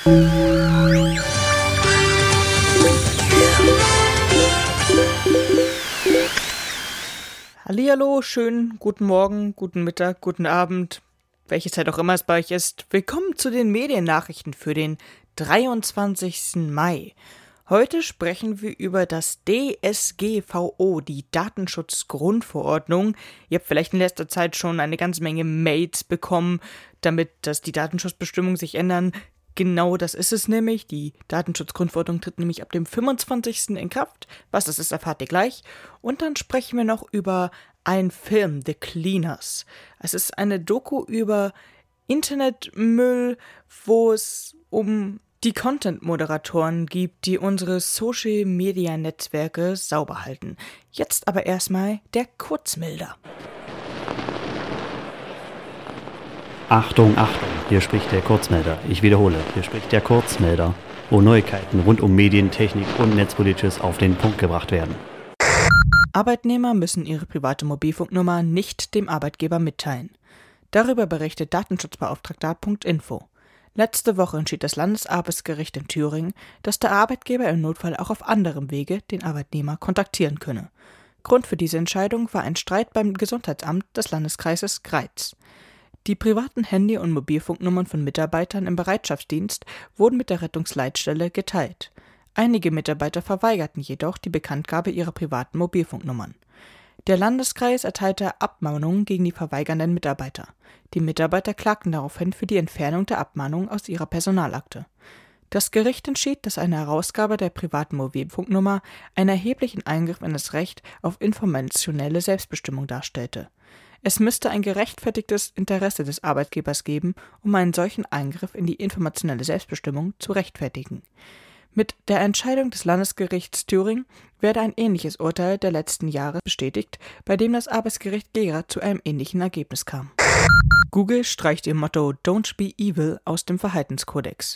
Hallihallo, schönen guten Morgen, guten Mittag, guten Abend, welche Zeit auch immer es bei euch ist. Willkommen zu den Mediennachrichten für den 23. Mai. Heute sprechen wir über das DSGVO, die Datenschutzgrundverordnung. Ihr habt vielleicht in letzter Zeit schon eine ganze Menge Mails bekommen, dass die Datenschutzbestimmungen sich ändern. Genau das ist es nämlich. Die Datenschutzgrundverordnung tritt nämlich ab dem 25. in Kraft. Was das ist, erfahrt ihr gleich. Und dann sprechen wir noch über einen Film, The Cleaners. Es ist eine Doku über Internetmüll, wo es um die Content-Moderatoren gibt, die unsere Social-Media-Netzwerke sauber halten. Jetzt aber erstmal der Kurzmelder. Achtung, Achtung, hier spricht der Kurzmelder. Ich wiederhole, hier spricht der Kurzmelder, wo Neuigkeiten rund um Medien, Technik und Netzpolitisches auf den Punkt gebracht werden. Arbeitnehmer müssen ihre private Mobilfunknummer nicht dem Arbeitgeber mitteilen. Darüber berichtet Datenschutzbeauftragter.info. Letzte Woche entschied das Landesarbeitsgericht in Thüringen, dass der Arbeitgeber im Notfall auch auf anderem Wege den Arbeitnehmer kontaktieren könne. Grund für diese Entscheidung war ein Streit beim Gesundheitsamt des Landeskreises Greiz. Die privaten Handy- und Mobilfunknummern von Mitarbeitern im Bereitschaftsdienst wurden mit der Rettungsleitstelle geteilt. Einige Mitarbeiter verweigerten jedoch die Bekanntgabe ihrer privaten Mobilfunknummern. Der Landeskreis erteilte Abmahnungen gegen die verweigernden Mitarbeiter. Die Mitarbeiter klagten daraufhin für die Entfernung der Abmahnung aus ihrer Personalakte. Das Gericht entschied, dass eine Herausgabe der privaten Mobilfunknummer einen erheblichen Eingriff in das Recht auf informationelle Selbstbestimmung darstellte. Es müsste ein gerechtfertigtes Interesse des Arbeitgebers geben, um einen solchen Eingriff in die informationelle Selbstbestimmung zu rechtfertigen. Mit der Entscheidung des Landesgerichts Thüringen werde ein ähnliches Urteil der letzten Jahre bestätigt, bei dem das Arbeitsgericht Gera zu einem ähnlichen Ergebnis kam. Google streicht ihr Motto Don't be evil aus dem Verhaltenskodex.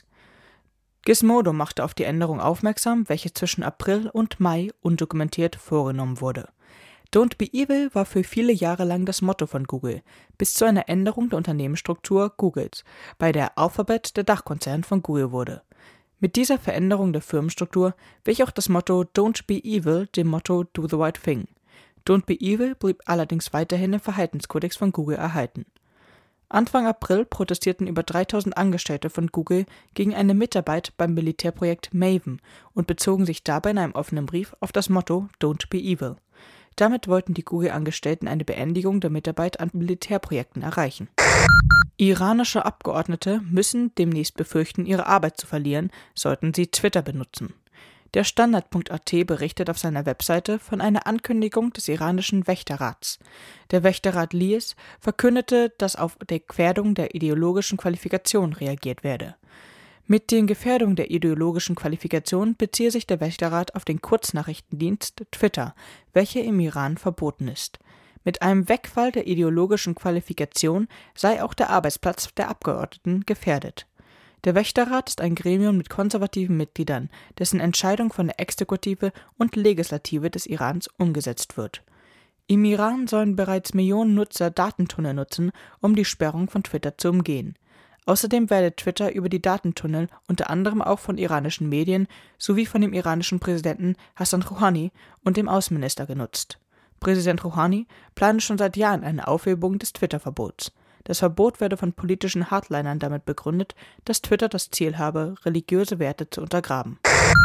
Gizmodo machte auf die Änderung aufmerksam, welche zwischen April und Mai undokumentiert vorgenommen wurde. Don't be evil war für viele Jahre lang das Motto von Google, bis zu einer Änderung der Unternehmensstruktur Googles, bei der Alphabet der Dachkonzern von Google wurde. Mit dieser Veränderung der Firmenstruktur wich auch das Motto Don't be evil dem Motto Do the right thing. Don't be evil blieb allerdings weiterhin im Verhaltenskodex von Google erhalten. Anfang April protestierten über 3000 Angestellte von Google gegen eine Mitarbeit beim Militärprojekt Maven und bezogen sich dabei in einem offenen Brief auf das Motto Don't be evil. Damit wollten die Google-Angestellten eine Beendigung der Mitarbeit an Militärprojekten erreichen. Iranische Abgeordnete müssen demnächst befürchten, ihre Arbeit zu verlieren, sollten sie Twitter benutzen. Der Standard.at berichtet auf seiner Webseite von einer Ankündigung des iranischen Wächterrats. Der Wächterrat Lies verkündete, dass auf die Gefährdung der ideologischen Qualifikation reagiert werde. Mit den Gefährdungen der ideologischen Qualifikation beziehe sich der Wächterrat auf den Kurznachrichtendienst Twitter, welcher im Iran verboten ist. Mit einem Wegfall der ideologischen Qualifikation sei auch der Arbeitsplatz der Abgeordneten gefährdet. Der Wächterrat ist ein Gremium mit konservativen Mitgliedern, dessen Entscheidung von der Exekutive und Legislative des Irans umgesetzt wird. Im Iran sollen bereits Millionen Nutzer Datentunnel nutzen, um die Sperrung von Twitter zu umgehen. Außerdem werde Twitter über die Datentunnel unter anderem auch von iranischen Medien sowie von dem iranischen Präsidenten Hassan Rouhani und dem Außenminister genutzt. Präsident Rouhani plane schon seit Jahren eine Aufhebung des Twitter-Verbots. Das Verbot werde von politischen Hardlinern damit begründet, dass Twitter das Ziel habe, religiöse Werte zu untergraben.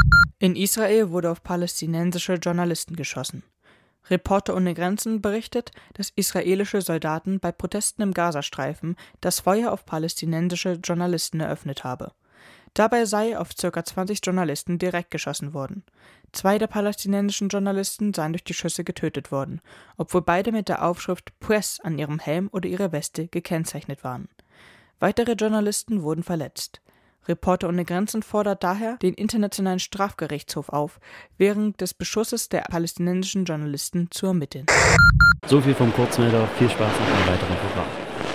In Israel wurde auf palästinensische Journalisten geschossen. Reporter ohne Grenzen berichtet, dass israelische Soldaten bei Protesten im Gazastreifen das Feuer auf palästinensische Journalisten eröffnet habe. Dabei sei auf ca. 20 Journalisten direkt geschossen worden. 2 der palästinensischen Journalisten seien durch die Schüsse getötet worden, obwohl beide mit der Aufschrift Press an ihrem Helm oder ihrer Weste gekennzeichnet waren. Weitere Journalisten wurden verletzt. Reporter ohne Grenzen fordert daher den Internationalen Strafgerichtshof auf, während des Beschusses der palästinensischen Journalisten zu ermitteln. So viel vom Kurzmelder, viel Spaß mit einem weiteren Programm.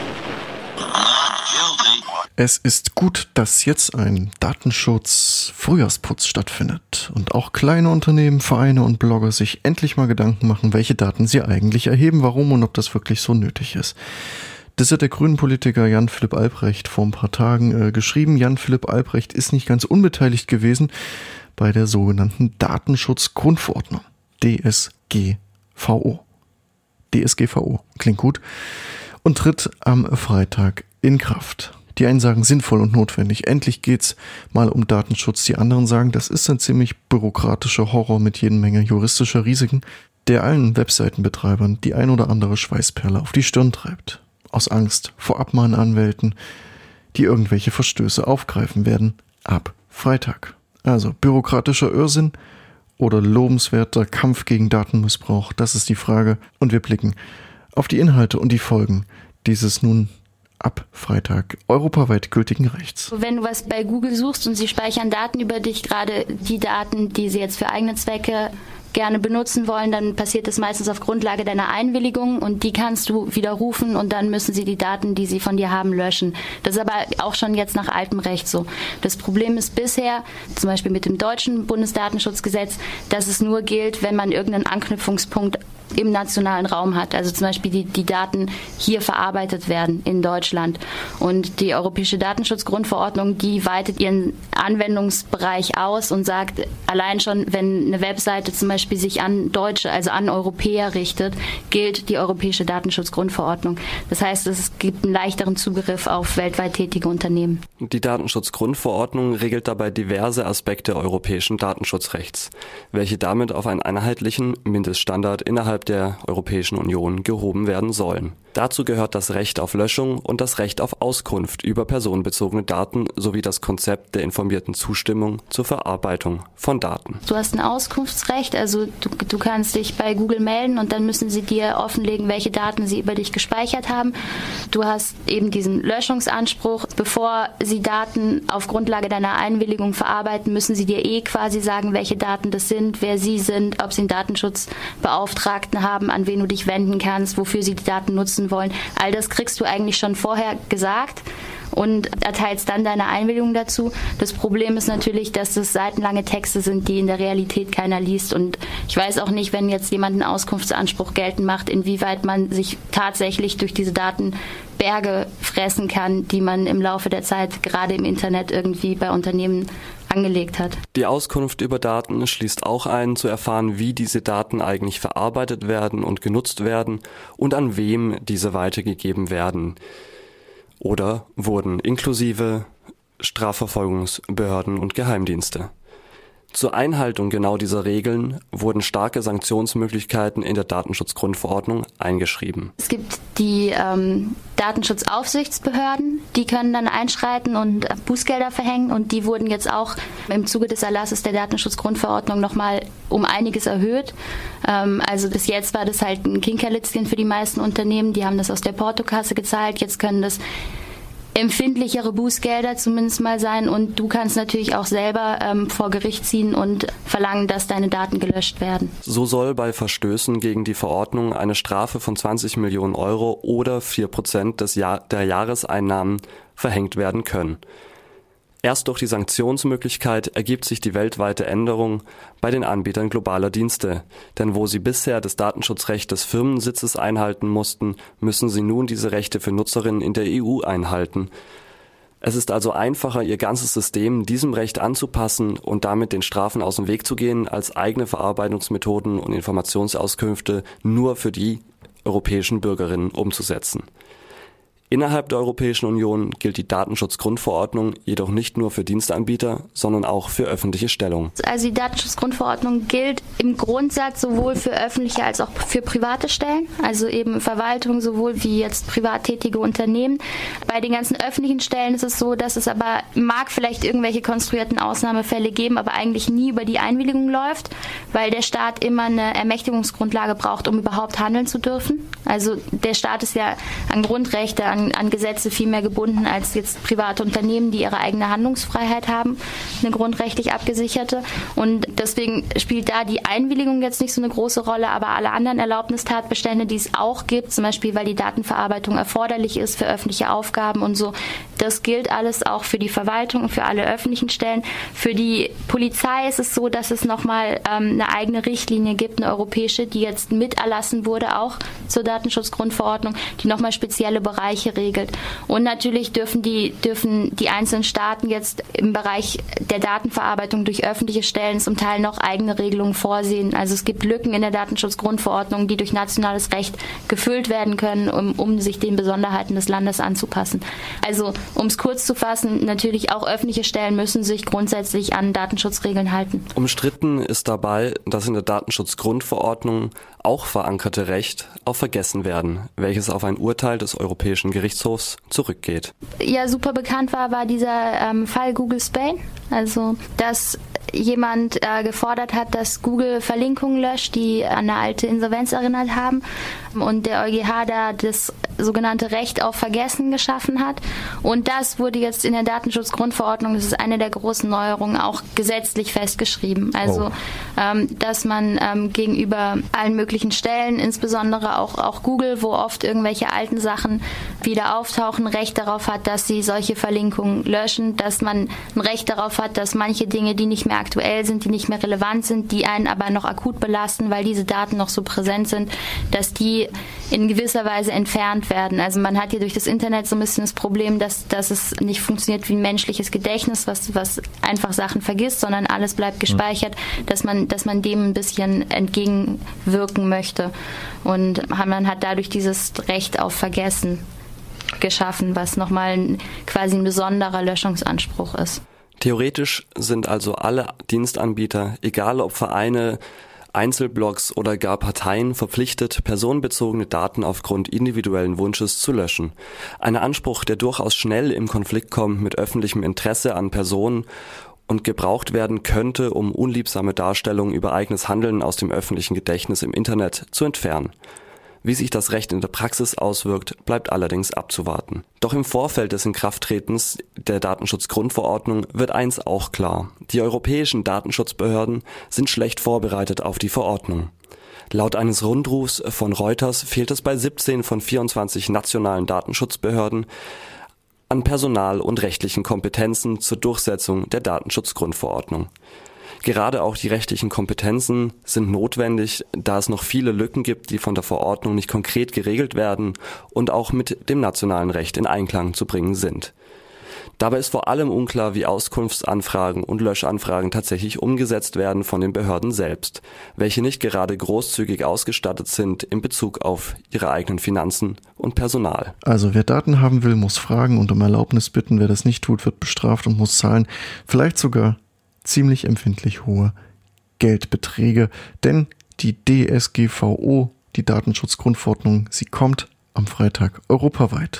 Es ist gut, dass jetzt ein Datenschutz-Frühjahrsputz stattfindet und auch kleine Unternehmen, Vereine und Blogger sich endlich mal Gedanken machen, welche Daten sie eigentlich erheben, warum und ob das wirklich so nötig ist. Das hat der Grünen-Politiker Jan-Philipp Albrecht vor ein paar Tagen geschrieben. Jan-Philipp Albrecht ist nicht ganz unbeteiligt gewesen bei der sogenannten Datenschutzgrundverordnung, DSGVO. DSGVO, klingt gut, und tritt am Freitag in Kraft. Die einen sagen sinnvoll und notwendig. Endlich geht's mal um Datenschutz. Die anderen sagen, das ist ein ziemlich bürokratischer Horror mit jede Menge juristischer Risiken, der allen Webseitenbetreibern die ein oder andere Schweißperle auf die Stirn treibt. Aus Angst vor Abmahnanwälten, die irgendwelche Verstöße aufgreifen werden, ab Freitag. Also bürokratischer Irrsinn oder lobenswerter Kampf gegen Datenmissbrauch, das ist die Frage. Und wir blicken auf die Inhalte und die Folgen dieses nun ab Freitag europaweit gültigen Rechts. Wenn du was bei Google suchst und sie speichern Daten über dich, gerade die Daten, die sie jetzt für eigene Zwecke gerne benutzen wollen, dann passiert das meistens auf Grundlage deiner Einwilligung und die kannst du widerrufen und dann müssen sie die Daten, die sie von dir haben, löschen. Das ist aber auch schon jetzt nach altem Recht so. Das Problem ist bisher, zum Beispiel mit dem deutschen Bundesdatenschutzgesetz, dass es nur gilt, wenn man irgendeinen Anknüpfungspunkt im nationalen Raum hat. Also zum Beispiel die Daten hier verarbeitet werden in Deutschland. Und die Europäische Datenschutzgrundverordnung, die weitet ihren Anwendungsbereich aus und sagt, allein schon, wenn eine Webseite zum Beispiel sich an Deutsche, also an Europäer richtet, gilt die Europäische Datenschutzgrundverordnung. Das heißt, es gibt einen leichteren Zugriff auf weltweit tätige Unternehmen. Die Datenschutzgrundverordnung regelt dabei diverse Aspekte europäischen Datenschutzrechts, welche damit auf einen einheitlichen Mindeststandard innerhalb der Europäischen Union gehoben werden sollen. Dazu gehört das Recht auf Löschung und das Recht auf Auskunft über personenbezogene Daten sowie das Konzept der informierten Zustimmung zur Verarbeitung von Daten. Du hast ein Auskunftsrecht, also du kannst dich bei Google melden und dann müssen sie dir offenlegen, welche Daten sie über dich gespeichert haben. Du hast eben diesen Löschungsanspruch. Bevor sie Daten auf Grundlage deiner Einwilligung verarbeiten, müssen sie dir quasi sagen, welche Daten das sind, wer sie sind, ob sie einen Datenschutzbeauftragten haben, an wen du dich wenden kannst, wofür sie die Daten nutzen wollen. All das kriegst du eigentlich schon vorher gesagt und erteilst dann deine Einwilligung dazu. Das Problem ist natürlich, dass das seitenlange Texte sind, die in der Realität keiner liest. Und ich weiß auch nicht, wenn jetzt jemand einen Auskunftsanspruch geltend macht, inwieweit man sich tatsächlich durch diese Datenberge fressen kann, die man im Laufe der Zeit gerade im Internet irgendwie bei Unternehmen angelegt hat. Die Auskunft über Daten schließt auch ein, zu erfahren, wie diese Daten eigentlich verarbeitet werden und genutzt werden und an wem diese weitergegeben werden oder wurden, inklusive Strafverfolgungsbehörden und Geheimdienste. Zur Einhaltung genau dieser Regeln wurden starke Sanktionsmöglichkeiten in der Datenschutzgrundverordnung eingeschrieben. Es gibt die Datenschutzaufsichtsbehörden, die können dann einschreiten und Bußgelder verhängen und die wurden jetzt auch im Zuge des Erlasses der Datenschutzgrundverordnung nochmal um einiges erhöht. Also bis jetzt war das halt ein Kinkerlitzchen für die meisten Unternehmen, die haben das aus der Portokasse gezahlt, jetzt können das empfindlichere Bußgelder zumindest mal sein und du kannst natürlich auch selber vor Gericht ziehen und verlangen, dass deine Daten gelöscht werden. So soll bei Verstößen gegen die Verordnung eine Strafe von 20 Millionen Euro oder 4% der Jahreseinnahmen verhängt werden können. Erst durch die Sanktionsmöglichkeit ergibt sich die weltweite Änderung bei den Anbietern globaler Dienste. Denn wo sie bisher das Datenschutzrecht des Firmensitzes einhalten mussten, müssen sie nun diese Rechte für Nutzerinnen in der EU einhalten. Es ist also einfacher, ihr ganzes System diesem Recht anzupassen und damit den Strafen aus dem Weg zu gehen, als eigene Verarbeitungsmethoden und Informationsauskünfte nur für die europäischen Bürgerinnen umzusetzen. Innerhalb der Europäischen Union gilt die Datenschutzgrundverordnung jedoch nicht nur für Diensteanbieter, sondern auch für öffentliche Stellen. Also die Datenschutzgrundverordnung gilt im Grundsatz sowohl für öffentliche als auch für private Stellen, also eben Verwaltung sowohl wie jetzt privat tätige Unternehmen. Bei den ganzen öffentlichen Stellen ist es so, dass es aber mag vielleicht irgendwelche konstruierten Ausnahmefälle geben, aber eigentlich nie über die Einwilligung läuft, weil der Staat immer eine Ermächtigungsgrundlage braucht, um überhaupt handeln zu dürfen. Also der Staat ist ja an Grundrechte, an Gesetze viel mehr gebunden als jetzt private Unternehmen, die ihre eigene Handlungsfreiheit haben, eine grundrechtlich abgesicherte. Und deswegen spielt da die Einwilligung jetzt nicht so eine große Rolle, aber alle anderen Erlaubnistatbestände, die es auch gibt, zum Beispiel weil die Datenverarbeitung erforderlich ist für öffentliche Aufgaben und so, Das gilt alles auch für die Verwaltung und für alle öffentlichen Stellen. Für die Polizei ist es so, dass es nochmal eine eigene Richtlinie gibt, eine europäische, die jetzt mit erlassen wurde, auch zur Datenschutzgrundverordnung, die nochmal spezielle Bereiche regelt. Und natürlich dürfen die einzelnen Staaten jetzt im Bereich der Datenverarbeitung durch öffentliche Stellen zum Teil noch eigene Regelungen vorsehen. Also es gibt Lücken in der Datenschutzgrundverordnung, die durch nationales Recht gefüllt werden können, um sich den Besonderheiten des Landes anzupassen. Also um es kurz zu fassen, natürlich auch öffentliche Stellen müssen sich grundsätzlich an Datenschutzregeln halten. Umstritten ist dabei, dass in der Datenschutzgrundverordnung auch verankerte Recht auf Vergessen werden, welches auf ein Urteil des Europäischen Gerichtshofs zurückgeht. Ja, super bekannt war dieser Fall Google Spain, also dass jemand gefordert hat, dass Google Verlinkungen löscht, die an eine alte Insolvenz erinnert haben und der EuGH da das sogenannte Recht auf Vergessen geschaffen hat. Und das wurde jetzt in der Datenschutzgrundverordnung, das ist eine der großen Neuerungen, auch gesetzlich festgeschrieben. Also, dass man gegenüber allen möglichen Stellen, insbesondere auch Google, wo oft irgendwelche alten Sachen wieder auftauchen, Recht darauf hat, dass sie solche Verlinkungen löschen, dass man ein Recht darauf hat, dass manche Dinge, die nicht mehr aktuell sind, die nicht mehr relevant sind, die einen aber noch akut belasten, weil diese Daten noch so präsent sind, dass die in gewisser Weise entfernt werden. Also man hat hier durch das Internet so ein bisschen das Problem, dass es nicht funktioniert wie ein menschliches Gedächtnis, was einfach Sachen vergisst, sondern alles bleibt gespeichert, dass man dem ein bisschen entgegenwirken möchte. Und man hat dadurch dieses Recht auf Vergessen geschaffen, was nochmal quasi ein besonderer Löschungsanspruch ist. Theoretisch sind also alle Dienstanbieter, egal ob Vereine, Einzelblogs oder gar Parteien, verpflichtet, personenbezogene Daten aufgrund individuellen Wunsches zu löschen. Ein Anspruch, der durchaus schnell im Konflikt kommt mit öffentlichem Interesse an Personen und gebraucht werden könnte, um unliebsame Darstellungen über eigenes Handeln aus dem öffentlichen Gedächtnis im Internet zu entfernen. Wie sich das Recht in der Praxis auswirkt, bleibt allerdings abzuwarten. Doch im Vorfeld des Inkrafttretens der Datenschutzgrundverordnung wird eins auch klar: Die europäischen Datenschutzbehörden sind schlecht vorbereitet auf die Verordnung. Laut eines Rundrufs von Reuters fehlt es bei 17 von 24 nationalen Datenschutzbehörden an Personal und rechtlichen Kompetenzen zur Durchsetzung der Datenschutzgrundverordnung. Gerade auch die rechtlichen Kompetenzen sind notwendig, da es noch viele Lücken gibt, die von der Verordnung nicht konkret geregelt werden und auch mit dem nationalen Recht in Einklang zu bringen sind. Dabei ist vor allem unklar, wie Auskunftsanfragen und Löschanfragen tatsächlich umgesetzt werden von den Behörden selbst, welche nicht gerade großzügig ausgestattet sind in Bezug auf ihre eigenen Finanzen und Personal. Also wer Daten haben will, muss fragen und um Erlaubnis bitten. Wer das nicht tut, wird bestraft und muss zahlen. Vielleicht sogar ziemlich empfindlich hohe Geldbeträge, denn die DSGVO, die Datenschutzgrundverordnung, sie kommt am Freitag europaweit.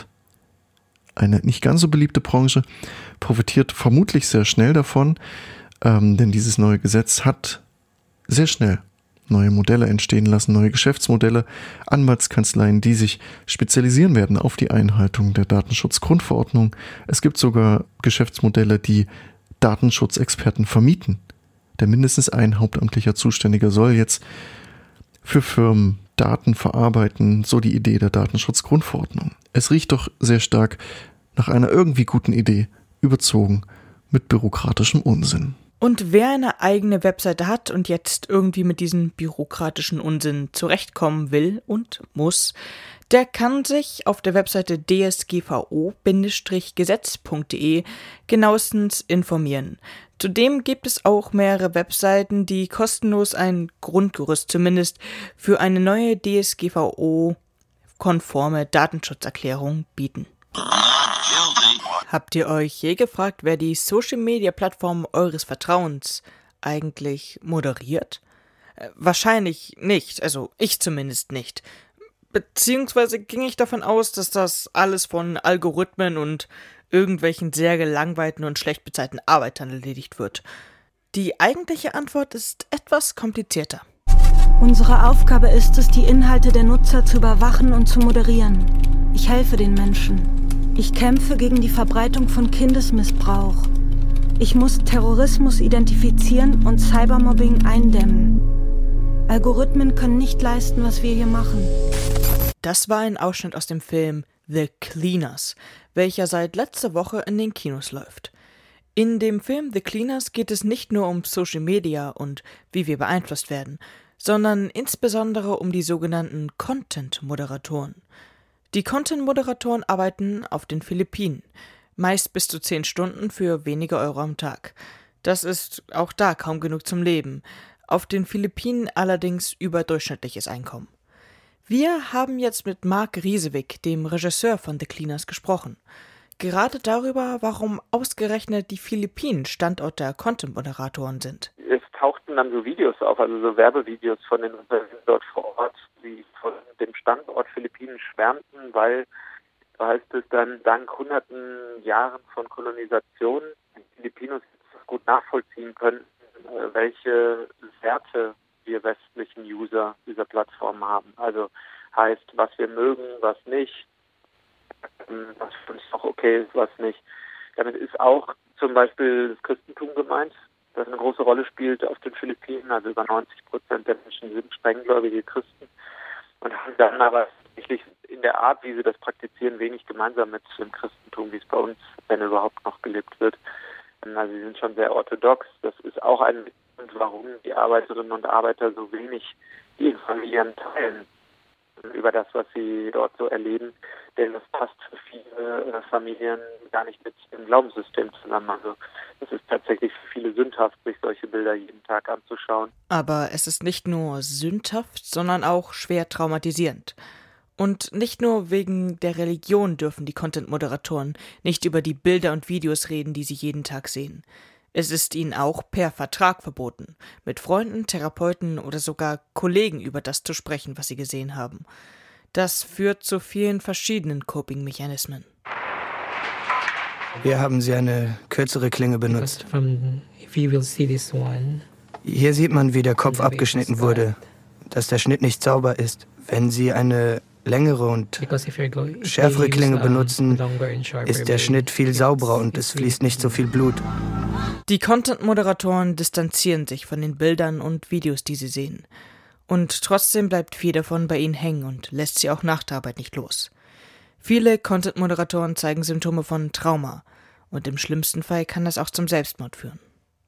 Eine nicht ganz so beliebte Branche profitiert vermutlich sehr schnell davon, denn dieses neue Gesetz hat sehr schnell neue Modelle entstehen lassen, neue Geschäftsmodelle, Anwaltskanzleien, die sich spezialisieren werden auf die Einhaltung der Datenschutzgrundverordnung. Es gibt sogar Geschäftsmodelle, die Datenschutzexperten vermieten. Denn mindestens ein hauptamtlicher Zuständiger soll jetzt für Firmen Daten verarbeiten, so die Idee der Datenschutzgrundverordnung. Es riecht doch sehr stark nach einer irgendwie guten Idee, überzogen mit bürokratischem Unsinn. Und wer eine eigene Webseite hat und jetzt irgendwie mit diesem bürokratischen Unsinn zurechtkommen will und muss, der kann sich auf der Webseite dsgvo-gesetz.de genauestens informieren. Zudem gibt es auch mehrere Webseiten, die kostenlos ein Grundgerüst zumindest für eine neue DSGVO-konforme Datenschutzerklärung bieten. Habt ihr euch je gefragt, wer die Social-Media-Plattform eures Vertrauens eigentlich moderiert? Wahrscheinlich nicht, also ich zumindest nicht. Beziehungsweise ging ich davon aus, dass das alles von Algorithmen und irgendwelchen sehr gelangweilten und schlecht bezahlten Arbeitern erledigt wird. Die eigentliche Antwort ist etwas komplizierter. Unsere Aufgabe ist es, die Inhalte der Nutzer zu überwachen und zu moderieren. Ich helfe den Menschen. Ich kämpfe gegen die Verbreitung von Kindesmissbrauch. Ich muss Terrorismus identifizieren und Cybermobbing eindämmen. Algorithmen können nicht leisten, was wir hier machen. Das war ein Ausschnitt aus dem Film The Cleaners. welcher seit letzter Woche in den Kinos läuft. In dem Film The Cleaners geht es nicht nur um Social Media und wie wir beeinflusst werden, sondern insbesondere um die sogenannten Content-Moderatoren. Die Content-Moderatoren arbeiten auf den Philippinen, meist bis zu 10 Stunden für wenige Euro am Tag. Das ist auch da kaum genug zum Leben, auf den Philippinen allerdings überdurchschnittliches Einkommen. Wir haben jetzt mit Marc Riesewick, dem Regisseur von The Cleaners, gesprochen. Gerade darüber, warum ausgerechnet die Philippinen Standort der Content-Moderatoren sind. Es tauchten dann so Videos auf, also so Werbevideos von den Unternehmen dort vor Ort, die von dem Standort Philippinen schwärmten, weil, so heißt es dann, dank hunderten Jahren von Kolonisation die Filipinos gut nachvollziehen können, welche Werte wir westlichen User dieser Plattform haben. Also heißt, was wir mögen, was nicht, was für uns auch okay ist, was nicht. Damit ist auch zum Beispiel das Christentum gemeint, das eine große Rolle spielt auf den Philippinen. Also über 90% der Menschen sind strenggläubige Christen und haben dann aber tatsächlich in der Art, wie sie das praktizieren, wenig gemeinsam mit dem Christentum, wie es bei uns, wenn überhaupt, noch gelebt wird. Also sie sind schon sehr orthodox. Das ist auch ein Grund, warum die Arbeiterinnen und Arbeiter so wenig die Familien teilen über das, was sie dort so erleben. Denn das passt für viele Familien gar nicht mit dem Glaubenssystem zusammen. Also es ist tatsächlich für viele sündhaft, sich solche Bilder jeden Tag anzuschauen. Aber es ist nicht nur sündhaft, sondern auch schwer traumatisierend. Und nicht nur wegen der Religion dürfen die Content-Moderatoren nicht über die Bilder und Videos reden, die sie jeden Tag sehen. Es ist ihnen auch per Vertrag verboten, mit Freunden, Therapeuten oder sogar Kollegen über das zu sprechen, was sie gesehen haben. Das führt zu vielen verschiedenen Coping-Mechanismen. Hier haben sie eine kürzere Klinge benutzt. Hier sieht man, wie der Kopf abgeschnitten wurde, dass der Schnitt nicht sauber ist. Wenn Sie eine längere und schärfere Klinge benutzen, ist der Schnitt viel sauberer und es fließt nicht so viel Blut. Die Content-Moderatoren distanzieren sich von den Bildern und Videos, die sie sehen. Und trotzdem bleibt viel davon bei ihnen hängen und lässt sie auch nach der Arbeit nicht los. Viele Content-Moderatoren zeigen Symptome von Trauma und im schlimmsten Fall kann das auch zum Selbstmord führen.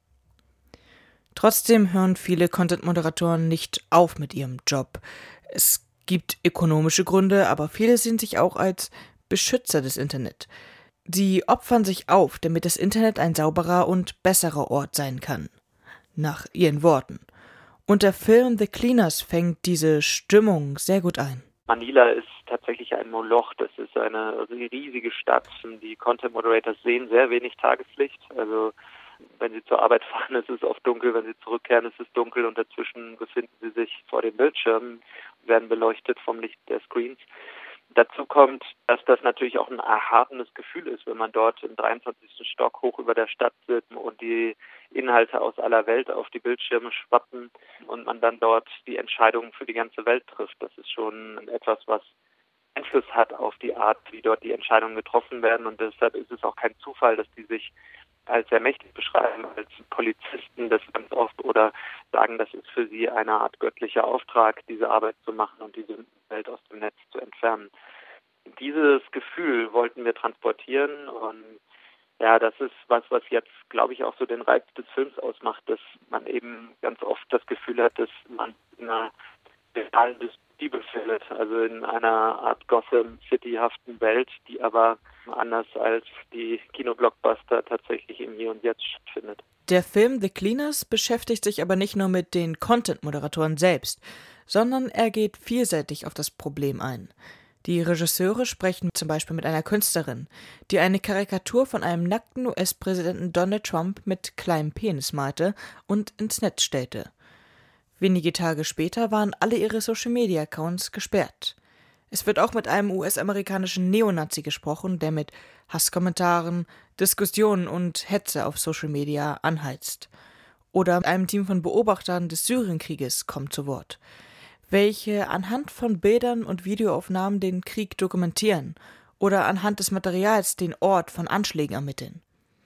Trotzdem hören viele Content-Moderatoren nicht auf mit ihrem Job. Es gibt ökonomische Gründe, aber viele sehen sich auch als Beschützer des Internet. Sie opfern sich auf, damit das Internet ein sauberer und besserer Ort sein kann. Nach ihren Worten. Und der Film The Cleaners fängt diese Stimmung sehr gut ein. Manila ist tatsächlich ein Moloch. Das ist eine riesige Stadt. Die Content Moderators sehen sehr wenig Tageslicht. Also wenn sie zur Arbeit fahren, ist es oft dunkel. Wenn sie zurückkehren, ist es dunkel. Und dazwischen befinden sie sich vor den Bildschirmen, werden beleuchtet vom Licht der Screens. Dazu kommt, dass das natürlich auch ein erhabenes Gefühl ist, wenn man dort im 23. Stock hoch über der Stadt sitzt und die Inhalte aus aller Welt auf die Bildschirme schwappen und man dann dort die Entscheidungen für die ganze Welt trifft. Das ist schon etwas, was Einfluss hat auf die Art, wie dort die Entscheidungen getroffen werden. Und deshalb ist es auch kein Zufall, dass die sich als sehr mächtig beschreiben, als Polizisten das ganz oft oder sagen, das ist für sie eine Art göttlicher Auftrag, diese Arbeit zu machen und diese Welt aus dem Netz zu entfernen. Dieses Gefühl wollten wir transportieren und ja, das ist was jetzt, glaube ich, auch so den Reiz des Films ausmacht, dass man eben ganz oft das Gefühl hat, dass man in einer realen Dystopie befindet, also in einer Art Gotham City-haften Welt, die aber anders als die Kinoblockbuster tatsächlich im Hier und Jetzt stattfindet. Der Film The Cleaners beschäftigt sich aber nicht nur mit den Content-Moderatoren selbst, sondern er geht vielseitig auf das Problem ein. Die Regisseure sprechen zum Beispiel mit einer Künstlerin, die eine Karikatur von einem nackten US-Präsidenten Donald Trump mit kleinem Penis malte und ins Netz stellte. Wenige Tage später waren alle ihre Social-Media-Accounts gesperrt. Es wird auch mit einem US-amerikanischen Neonazi gesprochen, der mit Hasskommentaren, Diskussionen und Hetze auf Social Media anheizt. Oder einem Team von Beobachtern des Syrienkrieges kommt zu Wort, welche anhand von Bildern und Videoaufnahmen den Krieg dokumentieren oder anhand des Materials den Ort von Anschlägen ermitteln.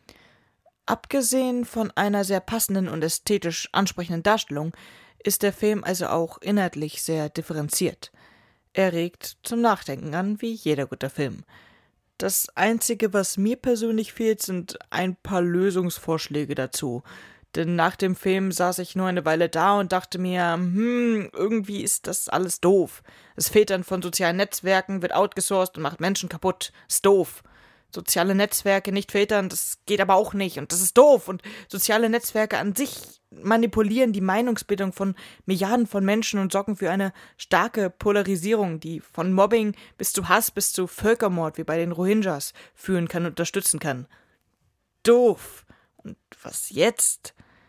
Abgesehen von einer sehr passenden und ästhetisch ansprechenden Darstellung ist der Film also auch inhaltlich sehr differenziert. Er regt zum Nachdenken an, wie jeder guter Film. Das Einzige, was mir persönlich fehlt, sind ein paar Lösungsvorschläge dazu. Denn nach dem Film saß ich nur eine Weile da und dachte mir, irgendwie ist das alles doof. Das Filtern von sozialen Netzwerken wird outgesourced und macht Menschen kaputt. Ist doof. Soziale Netzwerke nicht filtern, das geht aber auch nicht und das ist doof. Und soziale Netzwerke an sich manipulieren die Meinungsbildung von Milliarden von Menschen und sorgen für eine starke Polarisierung, die von Mobbing bis zu Hass bis zu Völkermord wie bei den Rohingyas führen kann und unterstützen kann. Doof. Und was jetzt?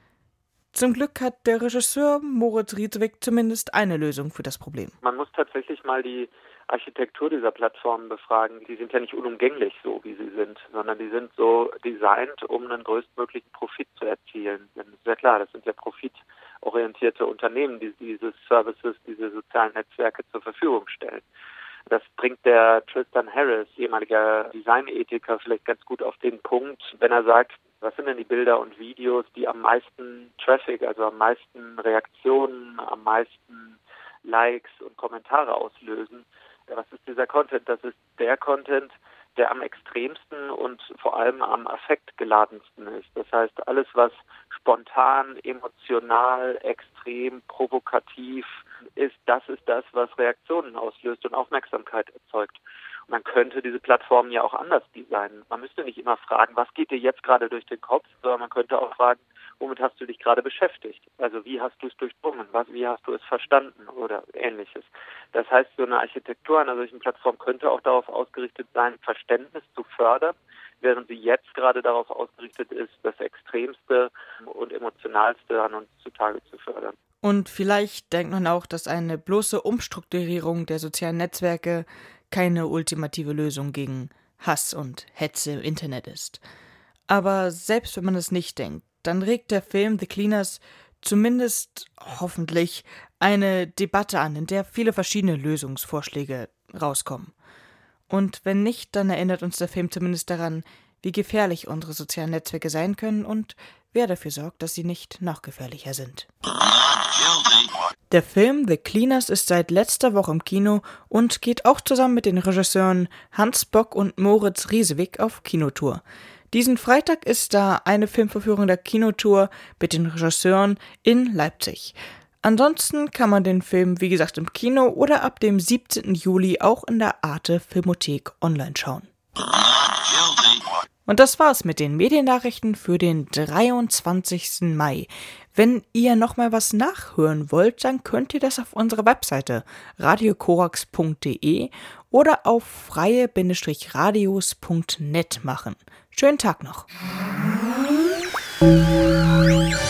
Zum Glück hat der Regisseur Moritz Riesewig zumindest eine Lösung für das Problem. Man muss tatsächlich mal die Architektur dieser Plattformen befragen. Die sind ja nicht unumgänglich so, wie sie sind, sondern die sind so designt, um einen größtmöglichen Profit zu erzielen. Denn es ist ja klar, das sind ja profitorientierte Unternehmen, die diese Services, diese sozialen Netzwerke zur Verfügung stellen. Das bringt der Tristan Harris, ehemaliger Designethiker, vielleicht ganz gut auf den Punkt, wenn er sagt, was sind denn die Bilder und Videos, die am meisten Traffic, also am meisten Reaktionen, am meisten Likes und Kommentare auslösen? Was ist dieser Content? Das ist der Content, der am extremsten und vor allem am affektgeladensten ist. Das heißt, alles, was spontan, emotional, extrem, provokativ ist, das, was Reaktionen auslöst und Aufmerksamkeit erzeugt. Und man könnte diese Plattformen ja auch anders designen. Man müsste nicht immer fragen, was geht dir jetzt gerade durch den Kopf, sondern man könnte auch fragen, womit hast du dich gerade beschäftigt? Also wie hast du es durchdrungen? Wie hast du es verstanden oder Ähnliches? Das heißt, so eine Architektur einer solchen Plattform könnte auch darauf ausgerichtet sein, Verständnis zu fördern, während sie jetzt gerade darauf ausgerichtet ist, das Extremste und Emotionalste an uns zutage zu fördern. Und vielleicht denkt man auch, dass eine bloße Umstrukturierung der sozialen Netzwerke keine ultimative Lösung gegen Hass und Hetze im Internet ist. Aber selbst wenn man es nicht denkt, dann regt der Film The Cleaners zumindest hoffentlich eine Debatte an, in der viele verschiedene Lösungsvorschläge rauskommen. Und wenn nicht, dann erinnert uns der Film zumindest daran, wie gefährlich unsere sozialen Netzwerke sein können und wer dafür sorgt, dass sie nicht noch gefährlicher sind. Der Film The Cleaners ist seit letzter Woche im Kino und geht auch zusammen mit den Regisseuren Hans Bock und Moritz Riesewig auf Kinotour. Diesen Freitag ist da eine Filmvorführung der Kinotour mit den Regisseuren in Leipzig. Ansonsten kann man den Film, wie gesagt, im Kino oder ab dem 17. Juli auch in der Arte Filmothek online schauen. Und das war's mit den Mediennachrichten für den 23. Mai. Wenn ihr nochmal was nachhören wollt, dann könnt ihr das auf unserer Webseite radiokorax.de oder auf freie-radios.net machen. Schönen Tag noch.